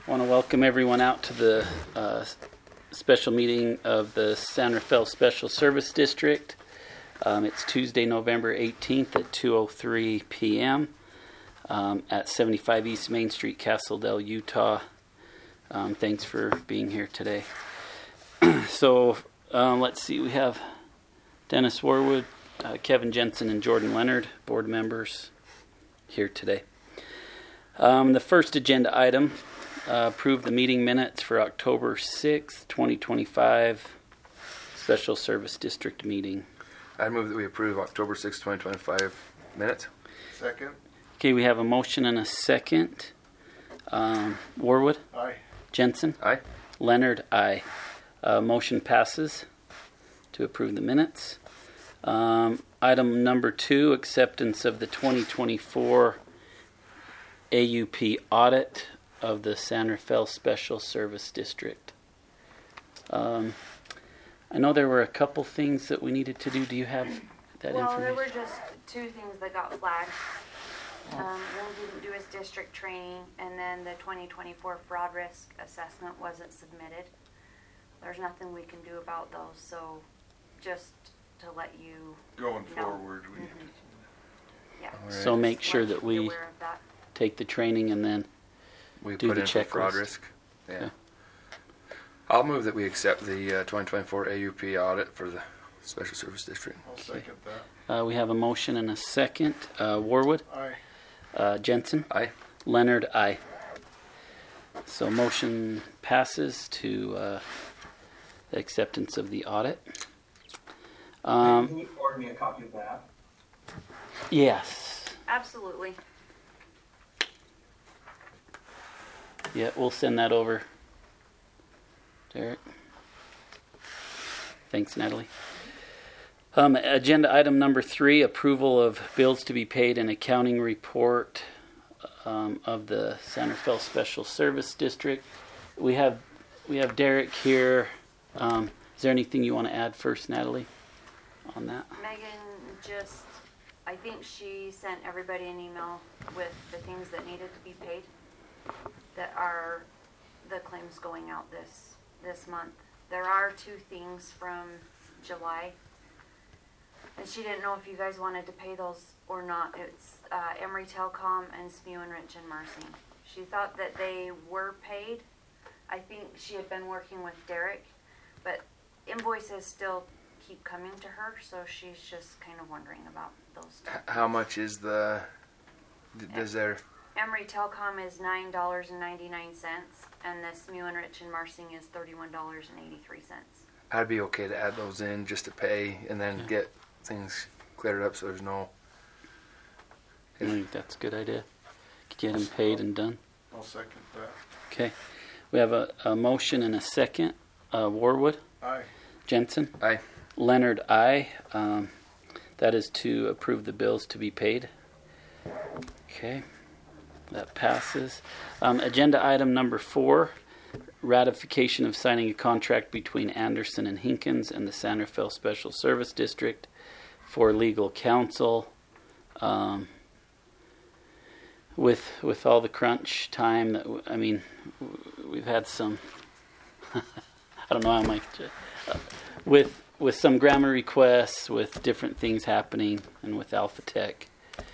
I want to welcome everyone out to the special meeting of the San Rafael Special Service District. It's Tuesday, November 18th at 2:03 p.m. At 75 East Main Street, Castledale, Utah. Thanks for being here today. So let's see, we have Dennis Warwood, Kevin Jensen, and Jordan Leonard, board members, here today. The first agenda item, approve the meeting minutes for October 6th, 2025, Special Service District meeting. I move that we approve October 6th, 2025 minutes. Second. Okay, we have a motion and a second. Warwood? Aye. Jensen? Aye. Leonard? Aye. Motion passes to approve the minutes. Item number 2, acceptance of the 2024 AUP audit of the San Rafael Special Service District. I know there were a couple things that we needed to do. Do you have that information? Well, there were just two things that got flagged. One didn't do his district training, and then the 2024 fraud risk assessment wasn't submitted. There's nothing we can do about those, so just to let you Going know. forward, we Yeah. All So right. make Just sure want you that to be we aware of that. take the training and then We do put the in for fraud checklist. risk. Yeah. Okay. I'll move that we accept the 2024 AUP audit for the Special Service District. I'll second that. we have a motion and a second. Warwood? Aye. Jensen? Aye. Leonard? Aye. So motion passes to the acceptance of the audit. Can you forward me a copy of that? Yes. Absolutely. Yeah, we'll send that over. Derek. Thanks, Natalie. Agenda item number 3, approval of bills to be paid and accounting report of the San Rafael Special Service District. We have Derek here. Is there anything you want to add first, Natalie, on that? Megan I think she sent everybody an email with the things that needed to be paid that are the claims going out this month. There are 2 things from July, and she didn't know if you guys wanted to pay those or not. It's Emory Telecom and SMU and Rich and Mercy. She thought that they were paid. I think she had been working with Derek, but invoices still keep coming to her, so she's just kind of wondering about those 2. How much is the? Does there? Emory Telecom is $9.99, and the SMU and Rich and Mercy is $31.83. I'd be okay to add those in just to pay and then get things cleared up so there's no. I think that's a good idea. Get them paid and done. I'll second that. Okay. We have a motion and a second. Warwood? Aye. Jensen? Aye. Leonard, aye. That is to approve the bills to be paid. Okay. That passes. Agenda item number 4, ratification of signing a contract between Anderson and Hinkins and the San Rafael Special Service District for legal counsel. With all the crunch time we've had some. I don't know how much. With some grammar requests, with different things happening, and with Alpha Tech,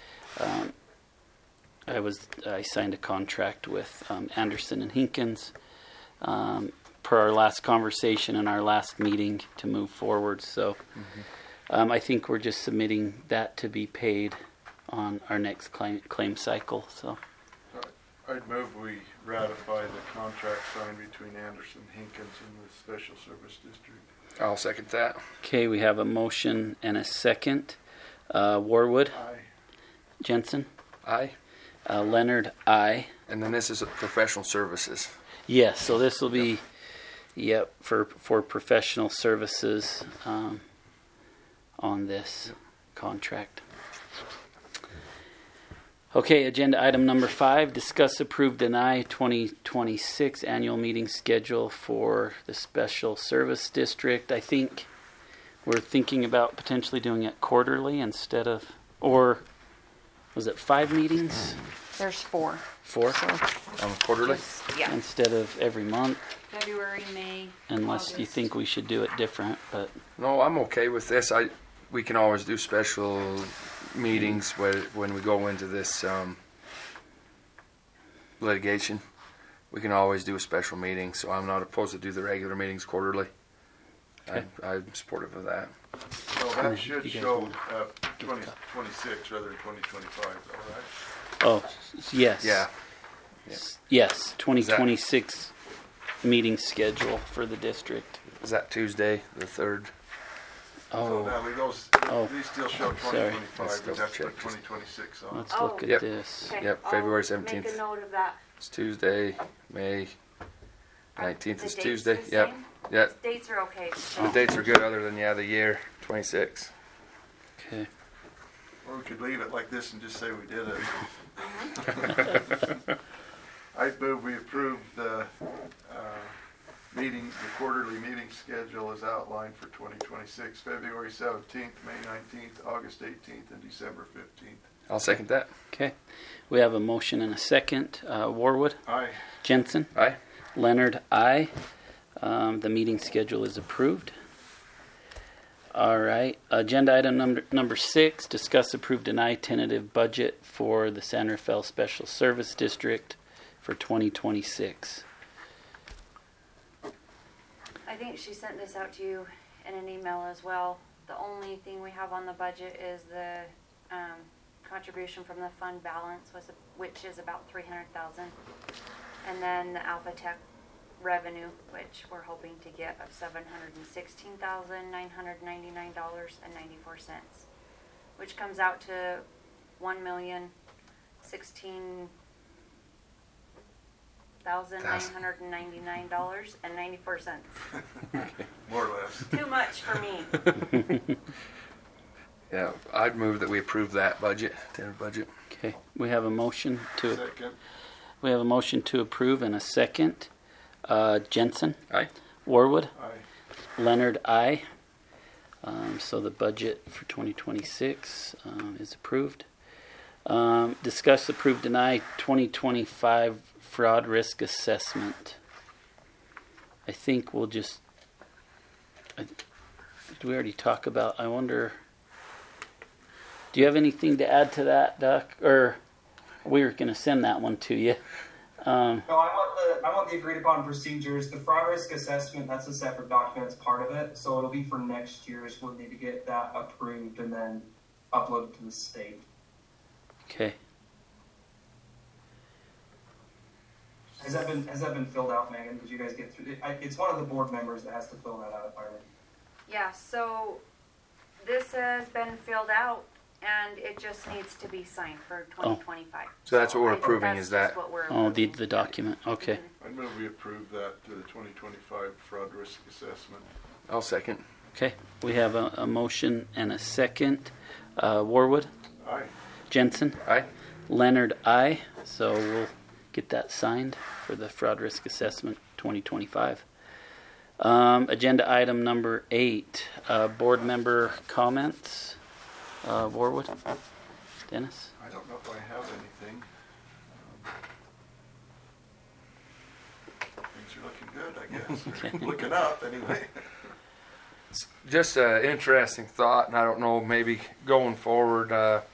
I signed a contract with Anderson and Hinkins per our last conversation and our last meeting to move forward. So I think we're just submitting that to be paid on our next claim cycle. So I'd move we ratify the contract signed between Anderson, Hinkins, and the Special Service District. I'll second that. okay, we have a motion and a second. Warwood? Aye. Jensen? Aye. Leonard, aye. And then this is professional services. Yes, so this will be, for professional services on this contract. Okay, agenda item number 5, discuss, approve, deny 2026 annual meeting schedule for the Special Service District. I think we're thinking about potentially doing it quarterly instead of, or was it 5 meetings? There's 4. 4 Quarterly? Yeah. instead of every month, February, May, unless you August. think we should do it different. But No, I'm okay with this. We can always do special meetings when we go into this litigation. We can always do a special meeting, so I'm not opposed to do the regular meetings quarterly. Okay. I'm supportive of that. Well, You that should guys show want- 2026 rather than 2025, all right? oh, yes, Yeah. yes, 2026 meeting schedule for the district. Is that Tuesday, the 3rd? So Oh, now those, Oh, these still show sorry. 2025, Let's but that's double put check. 2026 on. let's Oh. look at Yep. this. Okay, Yep, I'll February Make 17th. a note of that. It's Tuesday, May Are 19th the is dates Tuesday. the Yep. same? Yeah. Dates are okay. The dates are good other than, the year, 26. Okay. Or we could leave it like this and just say we did it. I'd move we approve the the quarterly meeting schedule as outlined for 2026, February 17th, May 19th, August 18th, and December 15th. I'll second that. Okay. We have a motion and a second. Warwood, Aye. Jensen, Aye. Leonard, aye. The meeting schedule is approved. All right. Agenda item number 6, discuss, approve, deny tentative budget for the San Rafael Special Service District for 2026. I think she sent this out to you in an email as well. The only thing we have on the budget is the contribution from the fund balance, which is about $300,000, and then the Alpha Tech revenue, which we're hoping to get of $716,999.94, which comes out to $1,016,999.94. More or less. Too much for me. Yeah, I'd move that we approve that budget, tentative budget. Okay. We have a motion to Second. approve and a second. Jensen, Aye. Aye. Warwood, Leonard, aye. So the budget for 2026 is approved. Discuss, approve, deny 2025 fraud risk assessment. I think we'll just. Did we already talk about? I wonder. Do you have anything to add to that, Duck? Or we were going to send that one to you. No, I want the agreed upon procedures. The fraud risk assessment, that's a separate document, it's part of it. So it'll be for next year's. We'll need to get that approved and then uploaded to the state. Okay. Has that been filled out, Megan? Did you guys get through it? It's one of the board members that has to fill that out, if I remember. Yeah, so this has been filled out and it just needs to be signed for 2025. So that's what we're I think approving, that's is that- just what we're Oh, the approving. document. Okay. I'd move we approve that to the 2025 fraud risk assessment. I'll second. Okay. We have a motion and a second. Warwood, Aye. Jensen, Aye. Leonard, aye. So we'll get that signed for the fraud risk assessment 2025. Agenda item number 8, board member comments. Warwood, Dennis. I don't know if I have anything. Things are looking good, I guess. Okay. Looking up, anyway. Just an interesting thought, and I don't know, maybe going forward,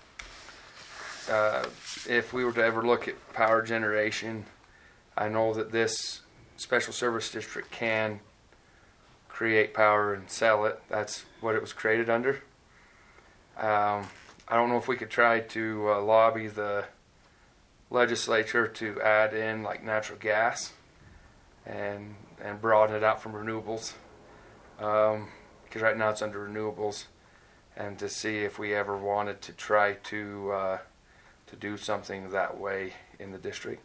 if we were to ever look at power generation, I know that this special service district can create power and sell it. That's what it was created under. I don't know if we could try to lobby the legislature to add in like natural gas and broaden it out from renewables. Because right now it's under renewables, and to see if we ever wanted to try to do something that way in the district.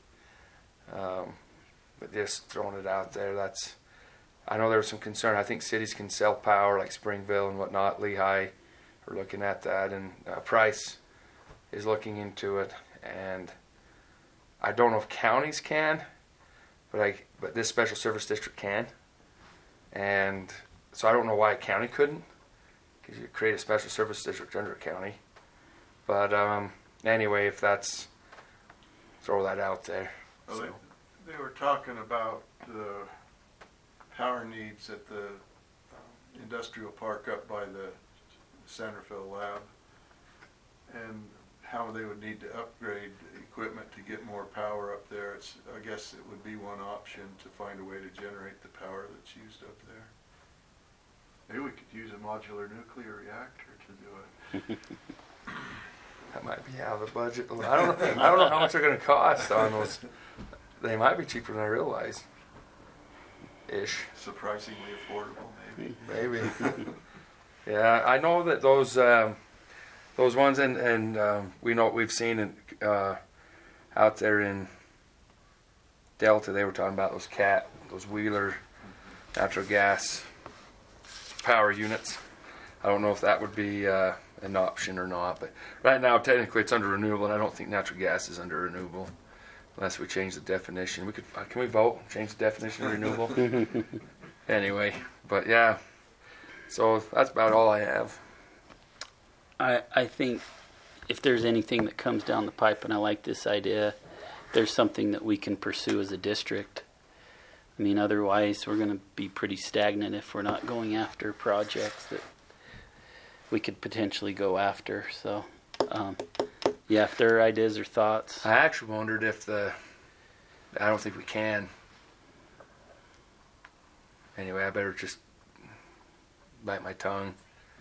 But just throwing it out there, I know there was some concern. I think cities can sell power like Springville and whatnot. Lehigh are looking at that, and Price is looking into it. And I don't know if counties can, but this special service district can. And so I don't know why a county couldn't, because you create a special service district under a county. But anyway, if that's throw that out there. Well, So. they were talking about the power needs at the industrial park up by the Sanderville lab, and how they would need to upgrade equipment to get more power up there. I guess it would be one option to find a way to generate the power that's used up there. Maybe we could use a modular nuclear reactor to do it. That might be out of the budget. I don't know how much they're going to cost on those. They might be cheaper than I realize. Ish. Surprisingly affordable, maybe. Maybe. Yeah, I know that those ones, and we know what we've seen in, out there in Delta. They were talking about those Wheeler natural gas power units. I don't know if that would be an option or not, but right now technically it's under renewable, and I don't think natural gas is under renewable unless we change the definition. We could can we vote change the definition of renewable? Anyway, but yeah, so that's about all I have. I think if there's anything that comes down the pipe, and I like this idea, there's something that we can pursue as a district. I mean, otherwise we're going to be pretty stagnant if we're not going after projects that we could potentially go after. So, yeah, if there are ideas or thoughts. I actually wondered if I don't think we can. Anyway, I better just bite my tongue.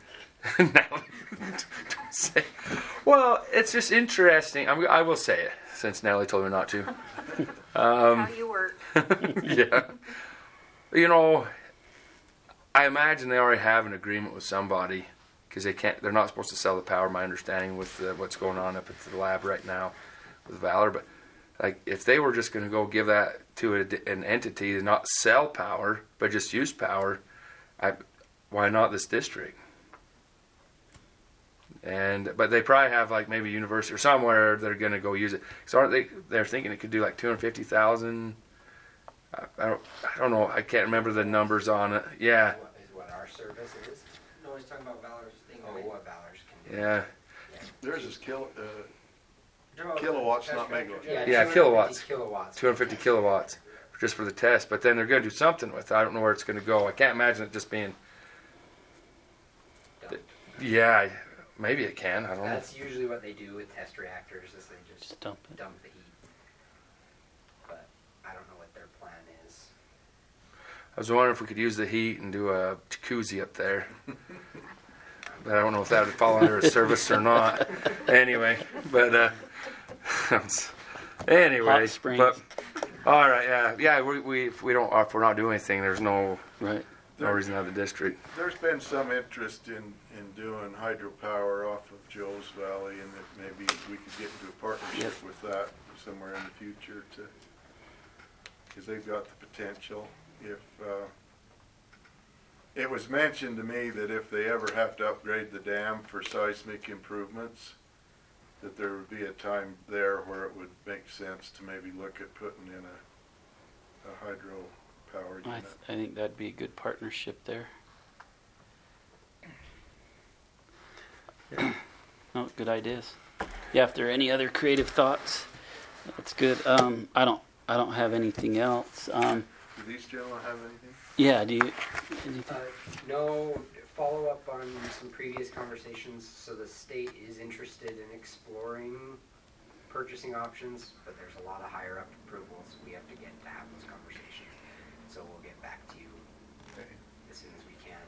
Well, it's just interesting. I will say it, since Natalie told me not to. How you work. Yeah. You know, I imagine they already have an agreement with somebody, because they're not supposed to sell the power, my understanding, with what's going on up at the lab right now with Valor. But like, if they were just going to go give that to an entity and not sell power, but just use power, why not this district? But they probably have, like, maybe university or somewhere they're going to go use it. So aren't they? They're thinking it could do like 250,000. I don't know. I can't remember the numbers on it. Yeah. Is what our service is? No, he's talking about Valor's thing. Oh, what Valor's can do. Yeah. Theirs is kilowatts, Kilowatts, not megawatts. Yeah, 250 kilowatts. Kilowatts. 250 kilowatts just for the test. But then they're going to do something with it. I don't know where it's going to go. I can't imagine it just being. Dump. Yeah. Maybe it can. I don't know. That's usually what they do with test reactors, is they just Just dump it. dump the heat. But I don't know what their plan is. I was wondering if we could use the heat and do a jacuzzi up there. But I don't know if that would fall under a service or not. Anyway, but anyway, Hot springs. but all right, yeah. If we're not doing anything, there's no Right. reason to have the district. There's been some interest in doing hydropower off of Joe's Valley, and that maybe we could get into a partnership Yep. with that somewhere in the future because they've got the potential. If it was mentioned to me that if they ever have to upgrade the dam for seismic improvements, that there would be a time there where it would make sense to maybe look at putting in a hydro power I unit. think that'd be a good partnership there. No, good ideas. Yeah, if there are any other creative thoughts, that's good. I don't have anything else. Do these gentlemen have anything? Yeah, do you? Anything? No follow-up on some previous conversations. So the state is interested in exploring purchasing options, but there's a lot of higher-up approvals we have to get to have those conversations. So we'll get back to you as soon as we can.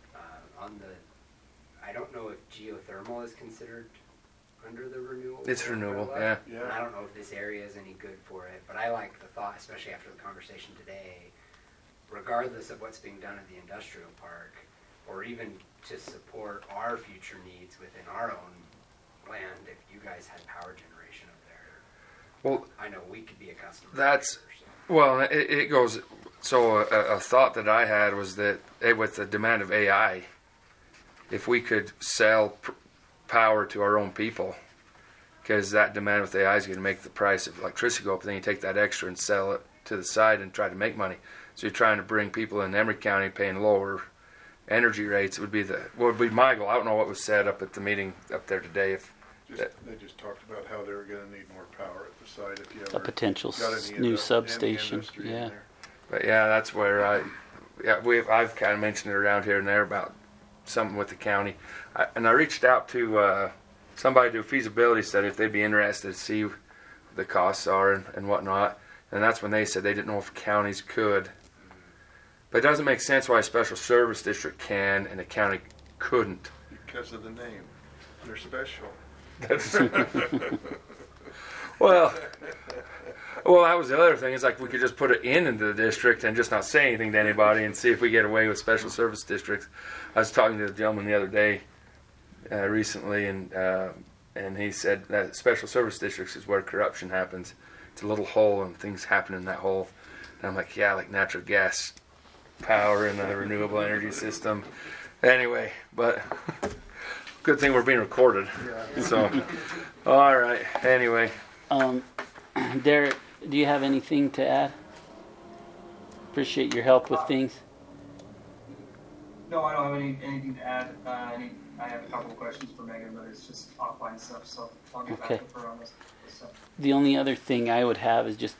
I don't know if geothermal is considered under the renewable. It's renewable, umbrella. yeah. And I don't know if this area is any good for it, but I like the thought, especially after the conversation today, regardless of what's being done at the industrial park, or even to support our future needs within our own land, if you guys had power generation up there. Well, I know we could be a customer. That's- there, so. Well, it goes. So a thought that I had was that with the demand of AI, if we could sell power to our own people, because that demand with AI is going to make the price of electricity go up, then you take that extra and sell it to the side and try to make money. So you're trying to bring people in Emory County paying lower energy rates. It would be my goal. I don't know what was said up at the meeting up there today, if They just talked about how they were gonna need more power at the site if you A ever potential got any new any substation. industry in Yeah. there. But yeah, that's where I've kind of mentioned it around here and there about something with the county. And I reached out to somebody to do a feasibility study if they'd be interested to see what the costs are and whatnot. And that's when they said they didn't know if counties could. But it doesn't make sense why a special service district can and a county couldn't. Because of the name. They're special. Well, that was the other thing. It's like we could just put it into the district and just not say anything to anybody and see if we get away with special service districts. I was talking to the gentleman the other day recently, and he said that special service districts is where corruption happens. It's a little hole and things happen in that hole. And I'm like, yeah, like natural gas power and the renewable energy system. Anyway, but good thing we're being recorded. Yeah. So, all right. Anyway. Derek, do you have anything to add? Appreciate your help with things. No, I don't have anything to add. I have a couple of questions for Megan, but it's just offline stuff, so I'll get Okay. back with her on this stuff. The only other thing I would have is just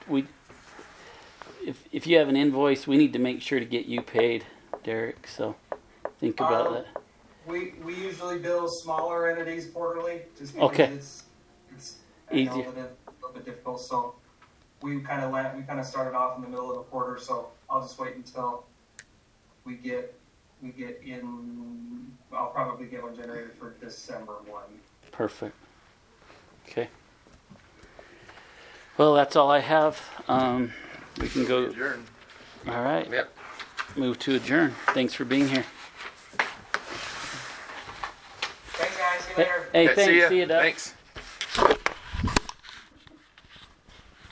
if you have an invoice, we need to make sure to get you paid, Derek. So think about that. We usually bill smaller entities quarterly, just because Okay. it's Easier. a little bit difficult. So we kind of started off in the middle of the quarter, so I'll just wait until we get in. I'll probably get one generated for December 1. Perfect. Okay. Well, that's all I have. We can go. Adjourn. All right. Yep. Move to adjourn. Thanks for being here. Thanks, guys. See you later. Hey, Okay, thanks. ya. See you, Doug. Thanks.